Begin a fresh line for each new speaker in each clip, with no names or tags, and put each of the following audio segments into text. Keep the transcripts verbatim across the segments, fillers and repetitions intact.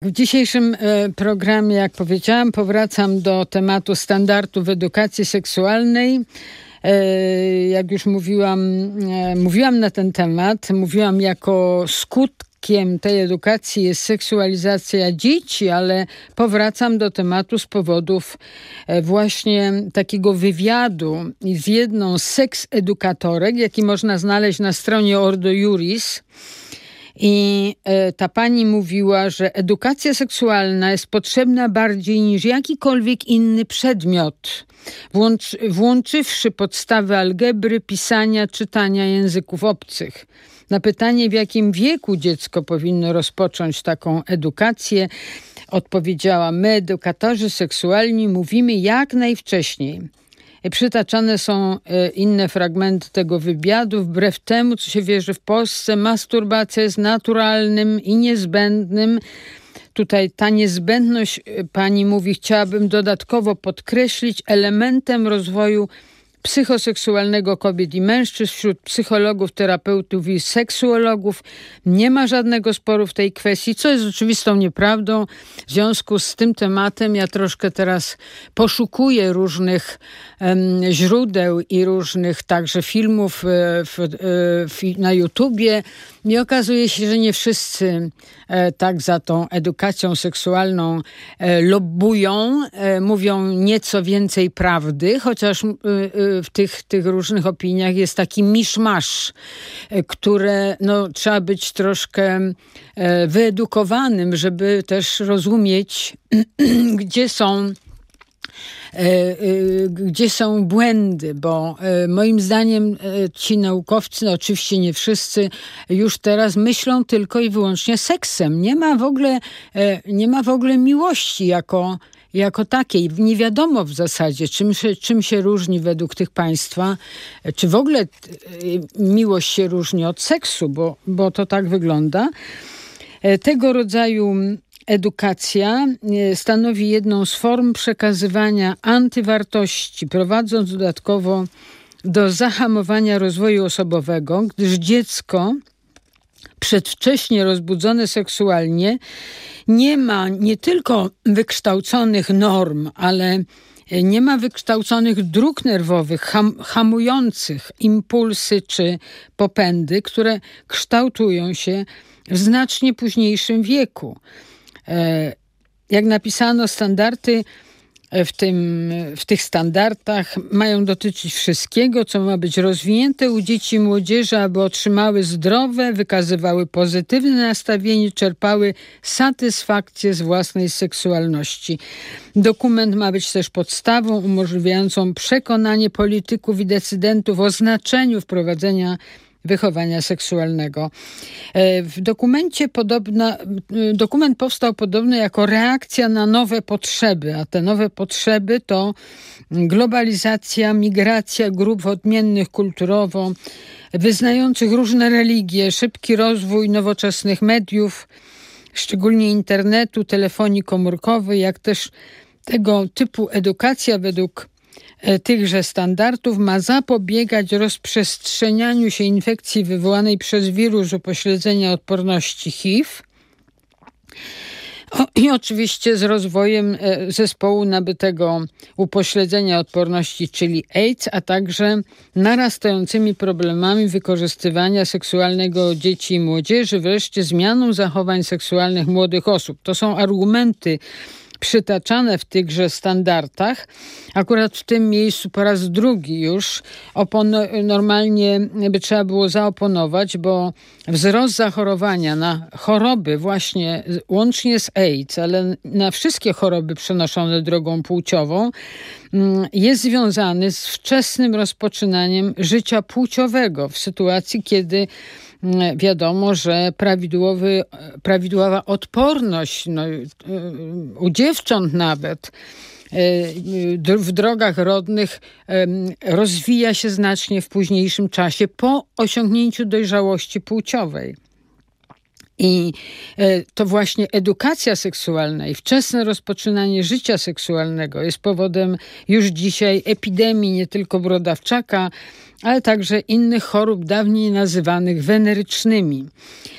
W dzisiejszym programie, jak powiedziałam, powracam do tematu standardów edukacji seksualnej. Jak już mówiłam, mówiłam na ten temat, mówiłam jako skutkiem tej edukacji jest seksualizacja dzieci, ale powracam do tematu z powodów właśnie takiego wywiadu z jedną z seks-edukatorek, jaki można znaleźć na stronie Ordo Iuris. I ta pani mówiła, że edukacja seksualna jest potrzebna bardziej niż jakikolwiek inny przedmiot, włącz, włączywszy podstawy algebry, pisania, czytania języków obcych. Na pytanie, w jakim wieku dziecko powinno rozpocząć taką edukację, odpowiedziała: my, edukatorzy seksualni, mówimy jak najwcześniej. Przytaczane są inne fragmenty tego wywiadu. Wbrew temu, co się wierzy w Polsce, masturbacja jest naturalnym i niezbędnym. Tutaj ta niezbędność, pani mówi, chciałabym dodatkowo podkreślić, elementem rozwoju psychoseksualnego kobiet i mężczyzn. Wśród psychologów, terapeutów i seksuologów nie ma żadnego sporu w tej kwestii, co jest oczywistą nieprawdą. W związku z tym tematem ja troszkę teraz poszukuję różnych um, źródeł i różnych także filmów w, w, na YouTubie i okazuje się, że nie wszyscy e, tak za tą edukacją seksualną e, lobbują, e, mówią nieco więcej prawdy, chociaż e, w tych, tych różnych opiniach jest taki miszmasz, e, które no, trzeba być troszkę e, wyedukowanym, żeby też rozumieć, gdzie są gdzie są błędy, bo moim zdaniem ci naukowcy, no oczywiście nie wszyscy, już teraz myślą tylko i wyłącznie seksem. Nie ma w ogóle, nie ma w ogóle miłości jako, jako takiej. Nie wiadomo w zasadzie, czym się, czym się różni według tych państwa, czy w ogóle miłość się różni od seksu, bo, bo to tak wygląda. Tego rodzaju edukacja stanowi jedną z form przekazywania antywartości, prowadząc dodatkowo do zahamowania rozwoju osobowego, gdyż dziecko przedwcześnie rozbudzone seksualnie nie ma nie tylko wykształconych norm, ale nie ma wykształconych dróg nerwowych ham, hamujących impulsy czy popędy, które kształtują się w znacznie późniejszym wieku. Jak napisano, standardy w, tym, w tych standardach mają dotyczyć wszystkiego, co ma być rozwinięte u dzieci i młodzieży, aby otrzymały zdrowe, wykazywały pozytywne nastawienie, czerpały satysfakcję z własnej seksualności. Dokument ma być też podstawą umożliwiającą przekonanie polityków i decydentów o znaczeniu wprowadzenia wychowania seksualnego. W dokumencie podobna, dokument powstał podobno jako reakcja na nowe potrzeby, a te nowe potrzeby to globalizacja, migracja grup odmiennych kulturowo, wyznających różne religie, szybki rozwój nowoczesnych mediów, szczególnie internetu, telefonii komórkowej, jak też tego typu edukacja według tychże standardów ma zapobiegać rozprzestrzenianiu się infekcji wywołanej przez wirus upośledzenia odporności H I V o, i oczywiście z rozwojem zespołu nabytego upośledzenia odporności, czyli AIDS, a także narastającymi problemami wykorzystywania seksualnego dzieci i młodzieży, wreszcie zmianą zachowań seksualnych młodych osób. To są argumenty przytaczane w tychże standardach. Akurat w tym miejscu po raz drugi już opon- normalnie by trzeba było zaoponować, bo wzrost zachorowania na choroby właśnie łącznie z AIDS, ale na wszystkie choroby przenoszone drogą płciową jest związany z wczesnym rozpoczynaniem życia płciowego w sytuacji, kiedy wiadomo, że prawidłowy, prawidłowa odporność no, u dziewcząt nawet w drogach rodnych rozwija się znacznie w późniejszym czasie po osiągnięciu dojrzałości płciowej. I to właśnie edukacja seksualna i wczesne rozpoczynanie życia seksualnego jest powodem już dzisiaj epidemii nie tylko brodawczaka, ale także innych chorób dawniej nazywanych wenerycznymi.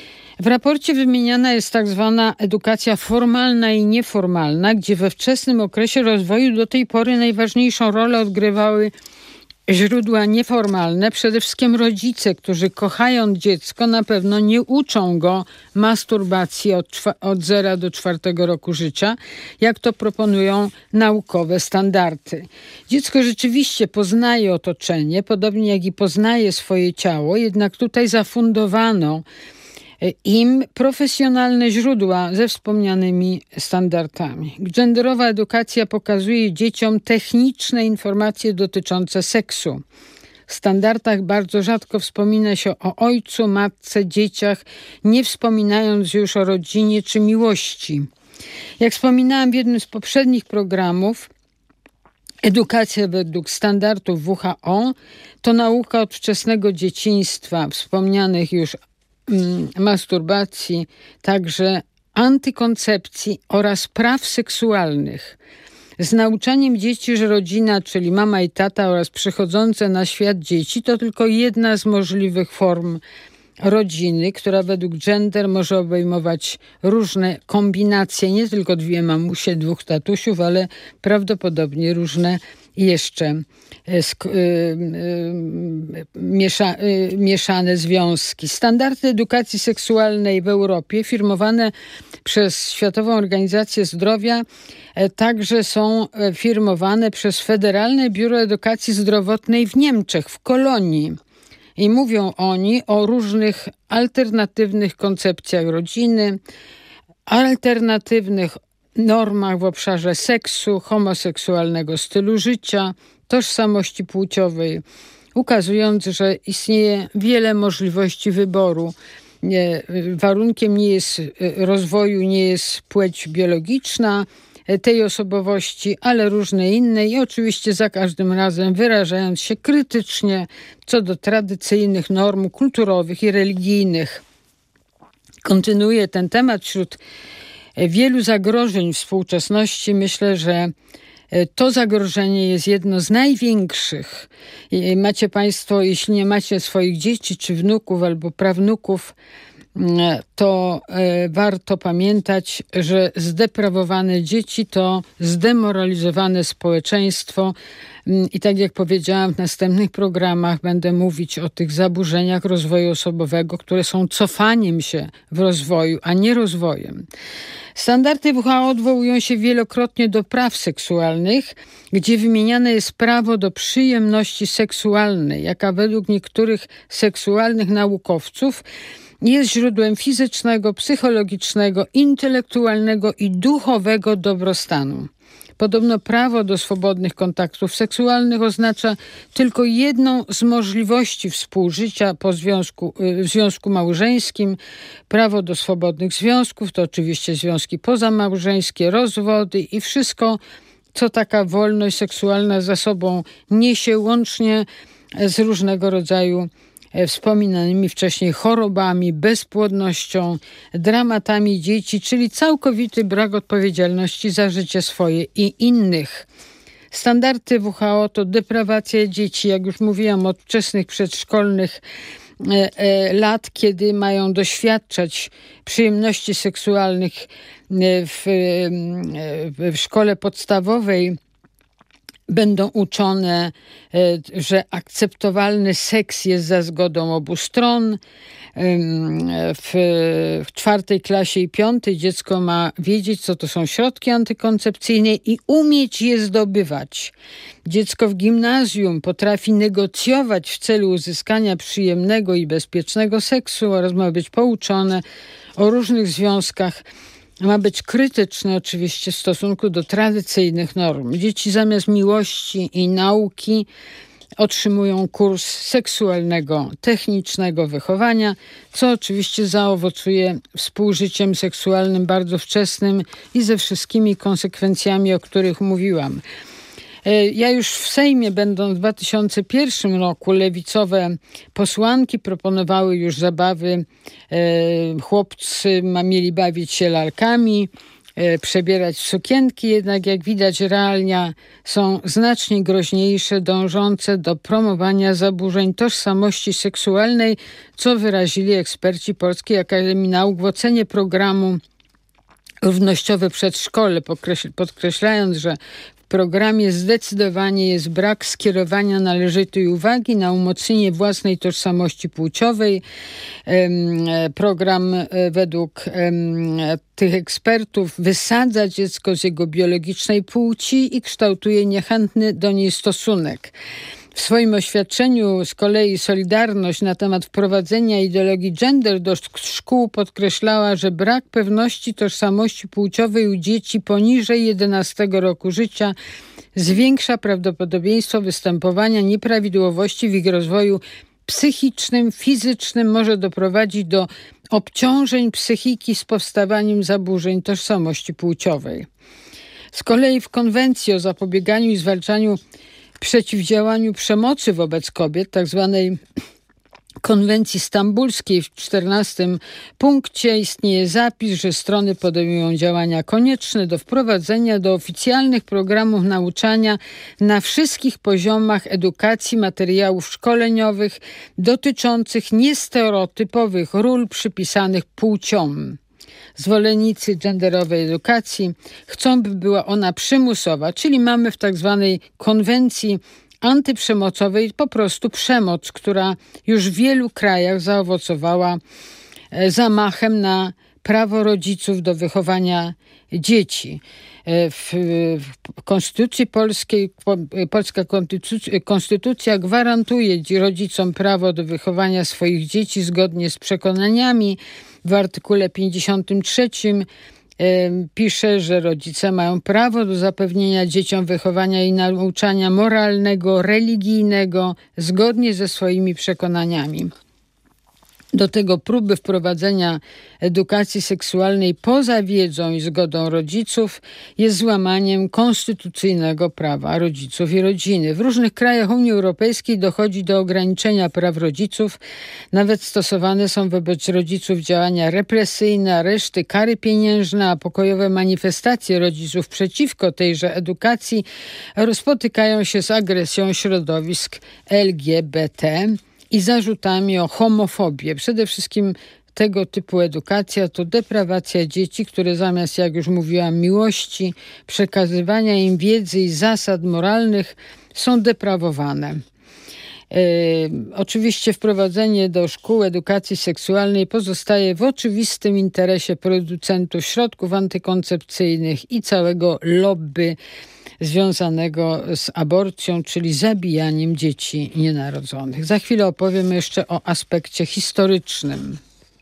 W raporcie wymieniana jest tak zwana edukacja formalna i nieformalna, gdzie we wczesnym okresie rozwoju do tej pory najważniejszą rolę odgrywały źródła nieformalne, przede wszystkim rodzice, którzy kochając dziecko na pewno nie uczą go masturbacji od, od zera do czwartego roku życia, jak to proponują naukowe standardy. Dziecko rzeczywiście poznaje otoczenie, podobnie jak i poznaje swoje ciało, jednak tutaj zafundowano im profesjonalne źródła ze wspomnianymi standardami. Genderowa edukacja pokazuje dzieciom techniczne informacje dotyczące seksu. W standardach bardzo rzadko wspomina się o ojcu, matce, dzieciach, nie wspominając już o rodzinie czy miłości. Jak wspominałam w jednym z poprzednich programów, edukacja według standardów W H O to nauka od wczesnego dzieciństwa, wspomnianych już masturbacji, także antykoncepcji oraz praw seksualnych. Z nauczaniem dzieci, że rodzina, czyli mama i tata oraz przychodzące na świat dzieci to tylko jedna z możliwych form rodziny, która według gender może obejmować różne kombinacje, nie tylko dwie mamusie, dwóch tatusiów, ale prawdopodobnie różne jeszcze sk- y, y, miesza- y, mieszane związki. Standardy edukacji seksualnej w Europie, firmowane przez Światową Organizację Zdrowia, e, także są e, firmowane przez Federalne Biuro Edukacji Zdrowotnej w Niemczech, w Kolonii. I mówią oni o różnych alternatywnych koncepcjach rodziny, alternatywnych normach w obszarze seksu, homoseksualnego stylu życia, tożsamości płciowej, ukazując, że istnieje wiele możliwości wyboru. Nie, warunkiem nie jest rozwoju, nie jest płeć biologiczna tej osobowości, ale różne inne i oczywiście za każdym razem wyrażając się krytycznie co do tradycyjnych norm kulturowych i religijnych. Kontynuuję ten temat. Wśród wielu zagrożeń współczesności myślę, że to zagrożenie jest jedno z największych. Macie Państwo, jeśli nie macie swoich dzieci, czy wnuków albo prawnuków, to warto pamiętać, że zdeprawowane dzieci to zdemoralizowane społeczeństwo. I tak jak powiedziałam, w następnych programach będę mówić o tych zaburzeniach rozwoju osobowego, które są cofaniem się w rozwoju, a nie rozwojem. Standardy W H O odwołują się wielokrotnie do praw seksualnych, gdzie wymieniane jest prawo do przyjemności seksualnej, jaka według niektórych seksualnych naukowców jest źródłem fizycznego, psychologicznego, intelektualnego i duchowego dobrostanu. Podobno prawo do swobodnych kontaktów seksualnych oznacza tylko jedną z możliwości współżycia po związku, w związku małżeńskim. Prawo do swobodnych związków to oczywiście związki pozamałżeńskie, rozwody i wszystko, co taka wolność seksualna za sobą niesie, łącznie z różnego rodzaju wspominanymi wcześniej chorobami, bezpłodnością, dramatami dzieci, czyli całkowity brak odpowiedzialności za życie swoje i innych. Standardy W H O to deprawacja dzieci, jak już mówiłam, od wczesnych przedszkolnych e, e, lat, kiedy mają doświadczać przyjemności seksualnych w, w szkole podstawowej. Będą uczone, że akceptowalny seks jest za zgodą obu stron. W, w czwartej klasie i piątej dziecko ma wiedzieć, co to są środki antykoncepcyjne i umieć je zdobywać. Dziecko w gimnazjum potrafi negocjować w celu uzyskania przyjemnego i bezpiecznego seksu oraz ma być pouczone o różnych związkach. Ma być krytyczne oczywiście w stosunku do tradycyjnych norm. Dzieci zamiast miłości i nauki otrzymują kurs seksualnego, technicznego wychowania, co oczywiście zaowocuje współżyciem seksualnym bardzo wczesnym i ze wszystkimi konsekwencjami, o których mówiłam. Ja już w Sejmie, będąc w dwa tysiące pierwszym roku, lewicowe posłanki proponowały już zabawy. Chłopcy mieli bawić się lalkami, przebierać w sukienki, jednak jak widać realia są znacznie groźniejsze, dążące do promowania zaburzeń tożsamości seksualnej, co wyrazili eksperci Polskiej Akademii Nauk w ocenie programu Równościowe Przedszkole, podkreślając, że w programie zdecydowanie jest brak skierowania należytej uwagi na umocnienie własnej tożsamości płciowej. Program według tych ekspertów wysadza dziecko z jego biologicznej płci i kształtuje niechętny do niej stosunek. W swoim oświadczeniu z kolei Solidarność na temat wprowadzenia ideologii gender do szkół podkreślała, że brak pewności tożsamości płciowej u dzieci poniżej jedenastego roku życia zwiększa prawdopodobieństwo występowania nieprawidłowości w ich rozwoju psychicznym, fizycznym, może doprowadzić do obciążeń psychiki z powstawaniem zaburzeń tożsamości płciowej. Z kolei w Konwencji o zapobieganiu i zwalczaniu przeciwdziałaniu przemocy wobec kobiet, tak zwanej konwencji stambulskiej, w czternastym punkcie istnieje zapis, że strony podejmują działania konieczne do wprowadzenia do oficjalnych programów nauczania na wszystkich poziomach edukacji materiałów szkoleniowych dotyczących niestereotypowych ról przypisanych płciom. Zwolennicy genderowej edukacji chcą, by była ona przymusowa, czyli mamy w tak zwanej konwencji antyprzemocowej po prostu przemoc, która już w wielu krajach zaowocowała zamachem na prawo rodziców do wychowania dzieci. W Konstytucji Polskiej, polska konstytucja, konstytucja gwarantuje rodzicom prawo do wychowania swoich dzieci zgodnie z przekonaniami. W artykule pięćdziesiątym trzecim pisze, że rodzice mają prawo do zapewnienia dzieciom wychowania i nauczania moralnego, religijnego, zgodnie ze swoimi przekonaniami. Do tego próby wprowadzenia edukacji seksualnej poza wiedzą i zgodą rodziców jest złamaniem konstytucyjnego prawa rodziców i rodziny. W różnych krajach Unii Europejskiej dochodzi do ograniczenia praw rodziców. Nawet stosowane są wobec rodziców działania represyjne, areszty, kary pieniężne, a pokojowe manifestacje rodziców przeciwko tejże edukacji spotykają się z agresją środowisk L G B T i zarzutami o homofobię. Przede wszystkim tego typu edukacja to deprawacja dzieci, które zamiast, jak już mówiłam, miłości, przekazywania im wiedzy i zasad moralnych są deprawowane. E, oczywiście wprowadzenie do szkół edukacji seksualnej pozostaje w oczywistym interesie producentów środków antykoncepcyjnych i całego lobby związanego z aborcją, czyli zabijaniem dzieci nienarodzonych. Za chwilę opowiem jeszcze o aspekcie historycznym.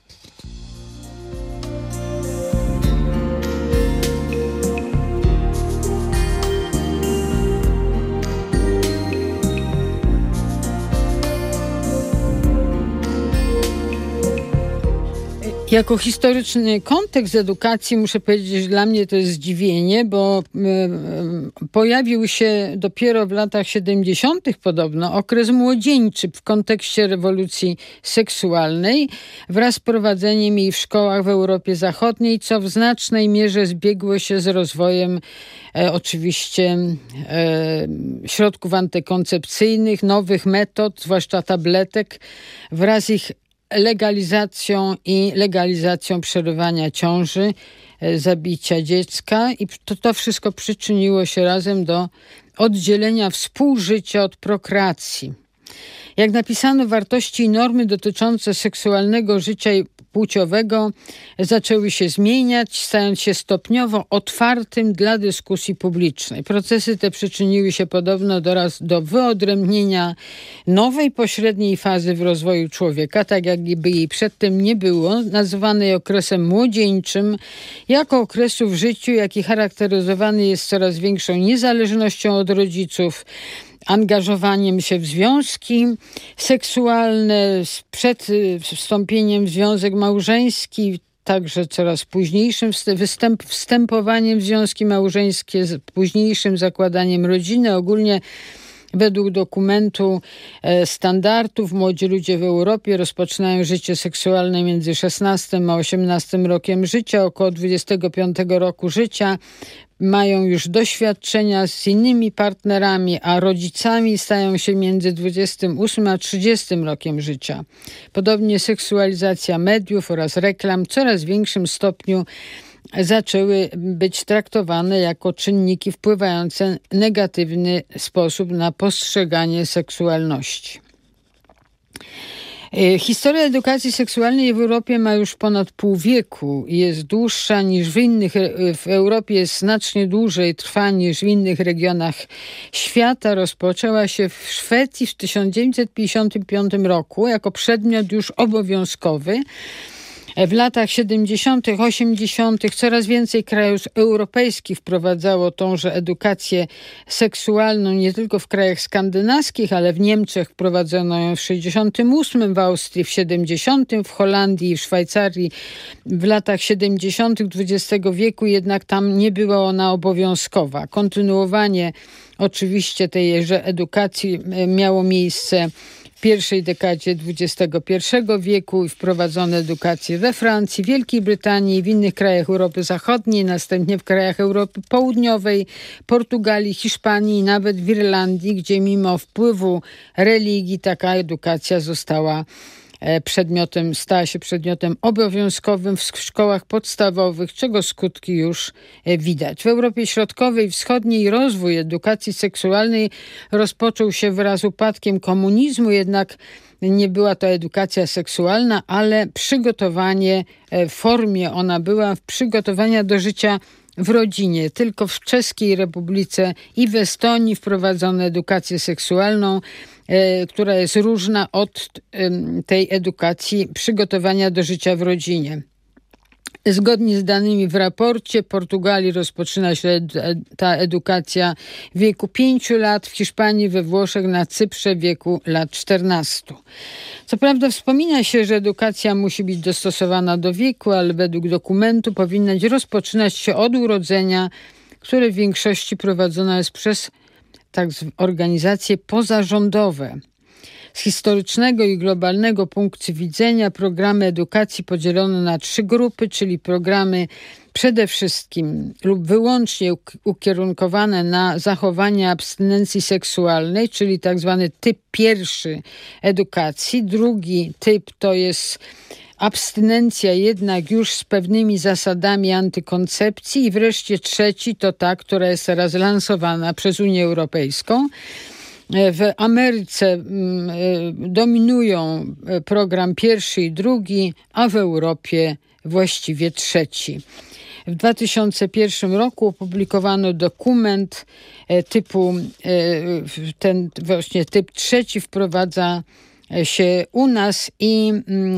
Jako historyczny kontekst edukacji muszę powiedzieć, że dla mnie to jest zdziwienie, bo y, pojawił się dopiero w latach siedemdziesiątych podobno okres młodzieńczy w kontekście rewolucji seksualnej wraz z prowadzeniem jej w szkołach w Europie Zachodniej, co w znacznej mierze zbiegło się z rozwojem e, oczywiście e, środków antykoncepcyjnych, nowych metod, zwłaszcza tabletek, wraz z ich legalizacją i legalizacją przerywania ciąży, zabicia dziecka i to, to wszystko przyczyniło się razem do oddzielenia współżycia od prokreacji. Jak napisano, wartości i normy dotyczące seksualnego życia płciowego zaczęły się zmieniać, stając się stopniowo otwartym dla dyskusji publicznej. Procesy te przyczyniły się podobno do, raz, do wyodrębnienia nowej pośredniej fazy w rozwoju człowieka, tak jakby jej przedtem nie było, nazywanej okresem młodzieńczym, jako okresu w życiu, jaki charakteryzowany jest coraz większą niezależnością od rodziców, angażowaniem się w związki seksualne, przed wstąpieniem w związek małżeński, także coraz późniejszym wstęp, wstępowaniem w związki małżeńskie, późniejszym zakładaniem rodziny, ogólnie Według dokumentu standardów młodzi ludzie w Europie rozpoczynają życie seksualne między szesnastym a osiemnastym rokiem życia, około dwudziestego piątego roku życia. Mają już doświadczenia z innymi partnerami, a rodzicami stają się między dwudziestym ósmym a trzydziestym rokiem życia. Podobnie seksualizacja mediów oraz reklam w coraz większym stopniu zaczęły być traktowane jako czynniki wpływające w negatywny sposób na postrzeganie seksualności. Historia edukacji seksualnej w Europie ma już ponad pół wieku i jest dłuższa niż w innych, w Europie jest znacznie dłużej, trwa niż w innych regionach świata. Rozpoczęła się w Szwecji w tysiąc dziewięćset pięćdziesiątym piątym roku jako przedmiot już obowiązkowy. W latach siedemdziesiątych, osiemdziesiątych coraz więcej krajów europejskich wprowadzało tąże edukację seksualną, nie tylko w krajach skandynawskich, ale w Niemczech wprowadzono ją w sześćdziesiątym ósmym, w Austrii w siedemdziesiątym, w Holandii i w Szwajcarii w latach siedemdziesiątych dwudziestego wieku, jednak tam nie była ona obowiązkowa. Kontynuowanie oczywiście tejże edukacji miało miejsce w pierwszej dekadzie dwudziestego pierwszego wieku i wprowadzono edukację we Francji, Wielkiej Brytanii, w innych krajach Europy Zachodniej, następnie w krajach Europy Południowej, Portugalii, Hiszpanii i nawet w Irlandii, gdzie mimo wpływu religii taka edukacja została przedmiotem, stała się przedmiotem obowiązkowym w szkołach podstawowych, czego skutki już widać. W Europie Środkowej i Wschodniej rozwój edukacji seksualnej rozpoczął się wraz z upadkiem komunizmu, jednak nie była to edukacja seksualna, ale przygotowanie w formie, ona była przygotowania do życia w rodzinie. Tylko w Czeskiej Republice i w Estonii wprowadzono edukację seksualną, która jest różna od tej edukacji przygotowania do życia w rodzinie. Zgodnie z danymi w raporcie, w Portugalii rozpoczyna się ta edukacja w wieku pięciu lat, w Hiszpanii, we Włoszech, na Cyprze w wieku lat czternastu. Co prawda wspomina się, że edukacja musi być dostosowana do wieku, ale według dokumentu powinna rozpoczynać się od urodzenia, które w większości prowadzone jest przez tak zwane organizacje pozarządowe. Z historycznego i globalnego punktu widzenia programy edukacji podzielono na trzy grupy, czyli programy przede wszystkim lub wyłącznie ukierunkowane na zachowanie abstynencji seksualnej, czyli tak zwany typ pierwszy edukacji. Drugi typ to jest abstynencja jednak już z pewnymi zasadami antykoncepcji i wreszcie trzeci to ta, która jest teraz lansowana przez Unię Europejską. W Ameryce dominują program pierwszy i drugi, a w Europie właściwie trzeci. W dwa tysiące pierwszym roku opublikowano dokument typu, ten właśnie typ trzeci wprowadza się u nas i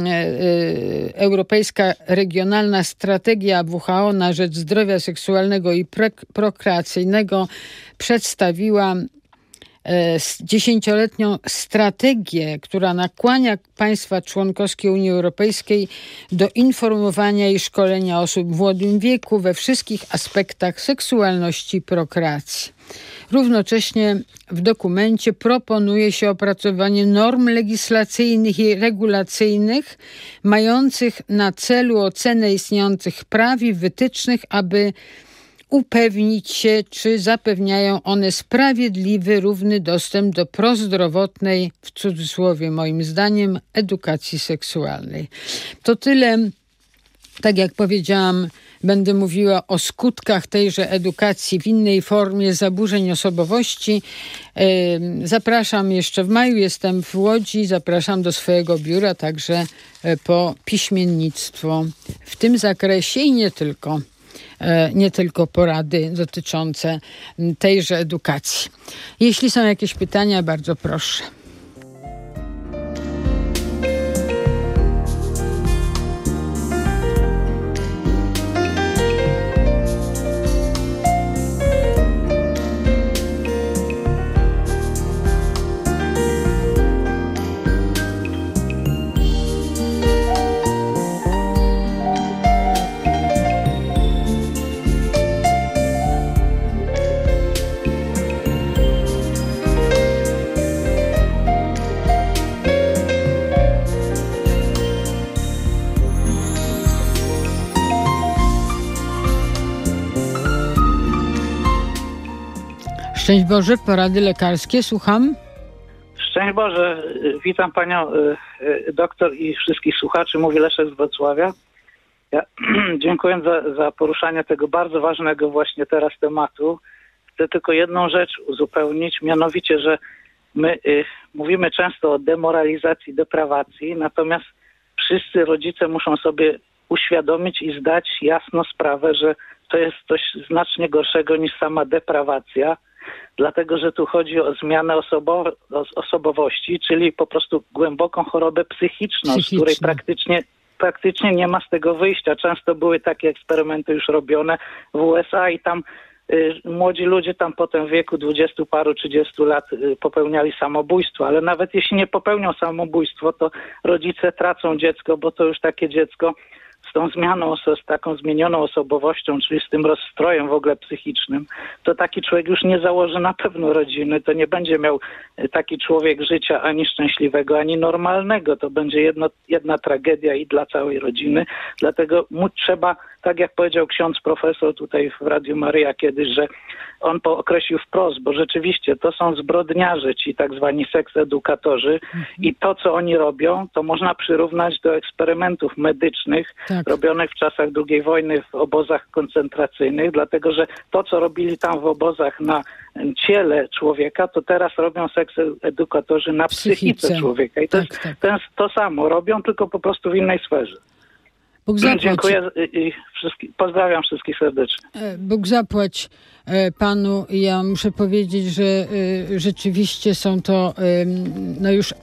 Europejska Regionalna Strategia W H O na rzecz zdrowia seksualnego i prokreacyjnego przedstawiła dziesięcioletnią strategię, która nakłania państwa członkowskie Unii Europejskiej do informowania i szkolenia osób w młodym wieku we wszystkich aspektach seksualności i prokreacji. Równocześnie w dokumencie proponuje się opracowanie norm legislacyjnych i regulacyjnych mających na celu ocenę istniejących praw i wytycznych, aby upewnić się, czy zapewniają one sprawiedliwy, równy dostęp do prozdrowotnej, w cudzysłowie moim zdaniem, edukacji seksualnej. To tyle. Tak jak powiedziałam, będę mówiła o skutkach tejże edukacji w innej formie zaburzeń osobowości. Zapraszam jeszcze w maju, jestem w Łodzi, zapraszam do swojego biura także po piśmiennictwo w tym zakresie i nie tylko. Nie tylko porady dotyczące tejże edukacji. Jeśli są jakieś pytania, bardzo proszę. Szczęść Boże, porady lekarskie, słucham.
Szczęść Boże, witam panią doktor i wszystkich słuchaczy. Mówi Leszek z Wrocławia. Ja dziękuję za, za poruszanie tego bardzo ważnego właśnie teraz tematu. Chcę tylko jedną rzecz uzupełnić, mianowicie, że my y, mówimy często o demoralizacji, deprawacji, natomiast wszyscy rodzice muszą sobie uświadomić i zdać jasno sprawę, że to jest coś znacznie gorszego niż sama deprawacja, dlatego że tu chodzi o zmianę osobo- osobowości, czyli po prostu głęboką chorobę psychiczną,
Psychiczne.
z której praktycznie, praktycznie nie ma z tego wyjścia. Często były takie eksperymenty już robione w U S A i tam y, młodzi ludzie tam potem w wieku dwudziestu paru, trzydziestu lat y, popełniali samobójstwo, ale nawet jeśli nie popełnią samobójstwo, to rodzice tracą dziecko, bo to już takie dziecko z tą zmianą, z taką zmienioną osobowością, czyli z tym rozstrojem w ogóle psychicznym, to taki człowiek już nie założy na pewno rodziny, to nie będzie miał taki człowiek życia ani szczęśliwego, ani normalnego. To będzie jedno, jedna tragedia i dla całej rodziny. Dlatego mu trzeba, tak jak powiedział ksiądz profesor tutaj w Radiu Maryja kiedyś, że on określił wprost, bo rzeczywiście to są zbrodniarze, ci tak zwani seksedukatorzy mhm. i to, co oni robią, to można przyrównać do eksperymentów medycznych tak. robionych w czasach drugiej wojny w obozach koncentracyjnych, dlatego że to, co robili tam w obozach na ciele człowieka, to teraz robią seksedukatorzy na psychice, psychice człowieka. I to, tak, jest, tak. to jest to samo. Robią, tylko po prostu w innej sferze.
Bóg zapłać.
Dziękuję i wszystkich, pozdrawiam wszystkich serdecznie.
Bóg zapłać panu. Ja muszę powiedzieć, że rzeczywiście są to no już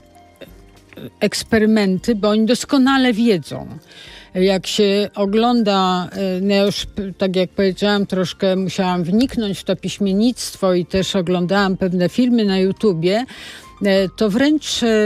eksperymenty, bo oni doskonale wiedzą. Jak się ogląda, no ja już tak jak powiedziałam, troszkę musiałam wniknąć w to piśmiennictwo i też oglądałam pewne filmy na YouTubie, to wręcz,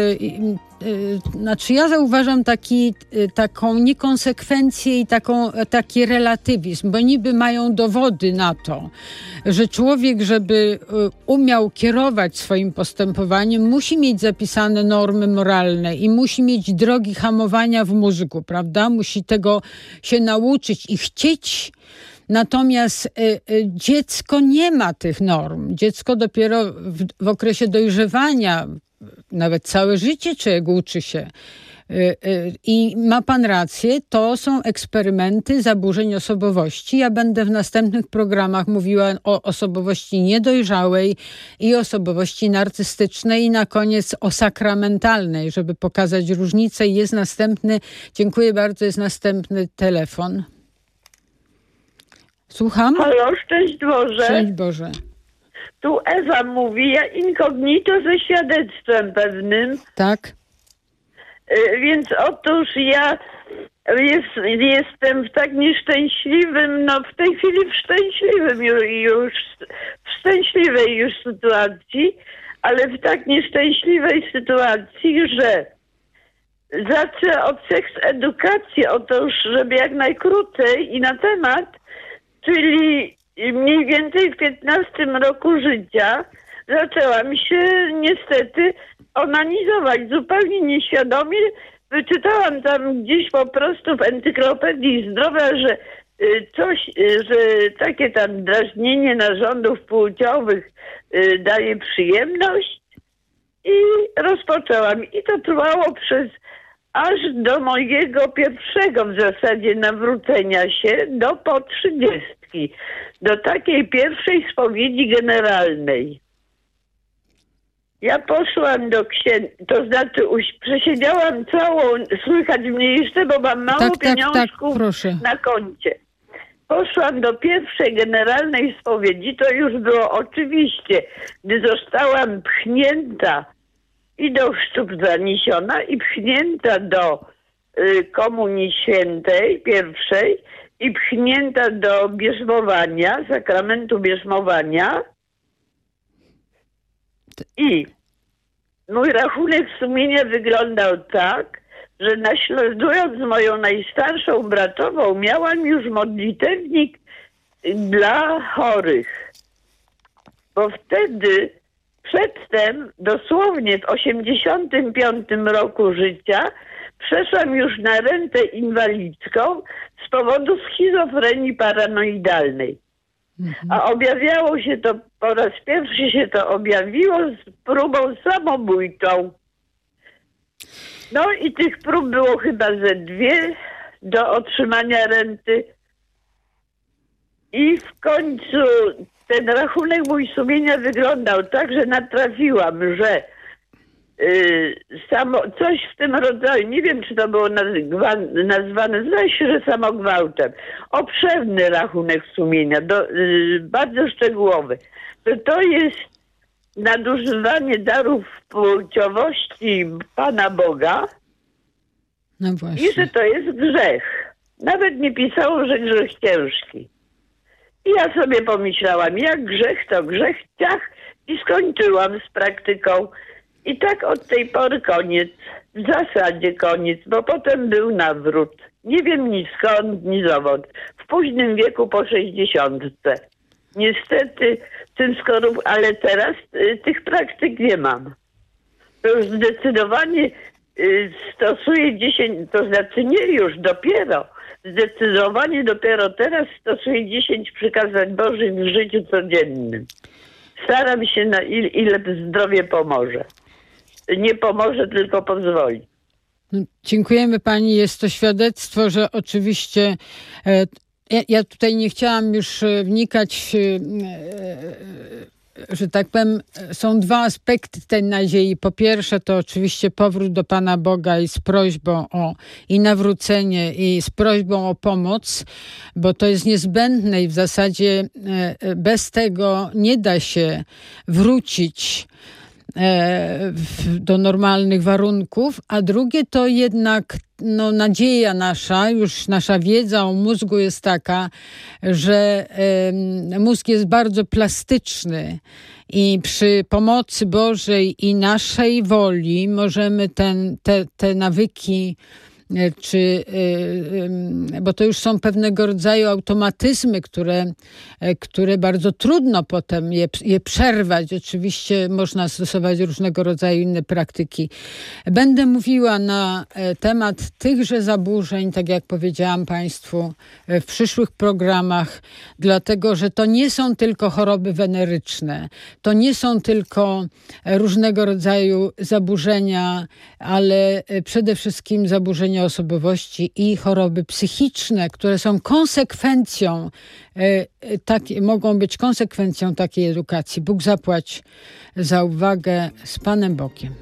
znaczy ja zauważam taki, taką niekonsekwencję i taką, taki relatywizm, bo niby mają dowody na to, że człowiek, żeby umiał kierować swoim postępowaniem, musi mieć zapisane normy moralne i musi mieć drogi hamowania w mózgu, prawda? Musi tego się nauczyć i chcieć. Natomiast y, y, dziecko nie ma tych norm. Dziecko dopiero w, w okresie dojrzewania, nawet całe życie człowiek uczy się. Y, y, I ma pan rację, to są eksperymenty zaburzeń osobowości. Ja będę w następnych programach mówiła o osobowości niedojrzałej i osobowości narcystycznej i na koniec o sakramentalnej, żeby pokazać różnicę. I jest następny, dziękuję bardzo, jest następny telefon. Słucham?
Halo, szczęść Boże.
Szczęść Boże.
Tu Ewa mówi, ja incognito ze świadectwem pewnym.
Tak.
Y, więc otóż ja jest, jestem w tak nieszczęśliwym, no w tej chwili w szczęśliwym już, już w szczęśliwej już sytuacji, ale w tak nieszczęśliwej sytuacji, że zacznę od seks edukacji, otóż żeby jak najkrócej i na temat, czyli mniej więcej w piętnastym roku życia zaczęłam się niestety onanizować zupełnie nieświadomie. Wyczytałam tam gdzieś po prostu w encyklopedii zdrowia, że coś, że takie tam drażnienie narządów płciowych daje przyjemność i rozpoczęłam. I to trwało przez aż do mojego pierwszego w zasadzie nawrócenia się, do po trzydziestki, do takiej pierwszej spowiedzi generalnej. Ja poszłam do księdza, to znaczy uś- przesiedziałam całą, słychać mnie jeszcze, bo mam mało
tak,
pieniążków
tak, tak,
na koncie. Poszłam do pierwszej generalnej spowiedzi, to już było oczywiście, gdy zostałam pchnięta i do chrztów zaniesiona i pchnięta do y, Komunii Świętej pierwszej i pchnięta do bierzmowania, sakramentu bierzmowania. I mój rachunek sumienia wyglądał tak, że naśladując moją najstarszą bratową, miałam już modlitewnik dla chorych. Bo wtedy, przedtem, dosłownie w osiemdziesiątym piątym roku życia, przeszłam już na rentę inwalidzką z powodu schizofrenii paranoidalnej. Mhm. A objawiało się to, po raz pierwszy się to objawiło z próbą samobójczą. No i tych prób było chyba ze dwie do otrzymania renty. I w końcu ten rachunek mój sumienia wyglądał tak, że natrafiłam, że yy, samo, coś w tym rodzaju, nie wiem czy to było nazwa, nazwane, zdaje się, że samogwałtem. Obszerny rachunek sumienia, do, yy, bardzo szczegółowy. To, to jest nadużywanie darów płciowości Pana Boga.
No właśnie.
I że to jest grzech. Nawet nie pisało, że grzech ciężki. I ja sobie pomyślałam, jak grzech to grzech, ciach, i skończyłam z praktyką. I tak od tej pory koniec. W zasadzie koniec, bo potem był nawrót. Nie wiem ni skąd, ni zowąd. W późnym wieku po sześćdziesiątce. Niestety, tym skorup, ale teraz y, tych praktyk nie mam. To już zdecydowanie y, stosuję dziesięć, to znaczy nie już, dopiero. Zdecydowanie dopiero teraz stosuję dziesięć przykazań Bożych w życiu codziennym. Staram się na ile, ile zdrowie pomoże. Nie pomoże, tylko pozwoli.
No, dziękujemy pani. Jest to świadectwo, że oczywiście e, ja, ja tutaj nie chciałam już wnikać w, e, że tak powiem, są dwa aspekty tej nadziei. Po pierwsze to oczywiście powrót do Pana Boga i z prośbą o i nawrócenie i z prośbą o pomoc, bo to jest niezbędne i w zasadzie bez tego nie da się wrócić do normalnych warunków, a drugie to jednak no, nadzieja nasza, już nasza wiedza o mózgu jest taka, że e, mózg jest bardzo plastyczny i przy pomocy Bożej i naszej woli możemy ten, te, te nawyki czy, bo to już są pewnego rodzaju automatyzmy, które, które bardzo trudno potem je, je przerwać. Oczywiście można stosować różnego rodzaju inne praktyki. Będę mówiła na temat tychże zaburzeń, tak jak powiedziałam Państwu, w przyszłych programach, dlatego że to nie są tylko choroby weneryczne, to nie są tylko różnego rodzaju zaburzenia, ale przede wszystkim zaburzenia osobowości i choroby psychiczne, które są konsekwencją, e, tak, mogą być konsekwencją takiej edukacji. Bóg zapłać za uwagę. Z Panem Bogiem.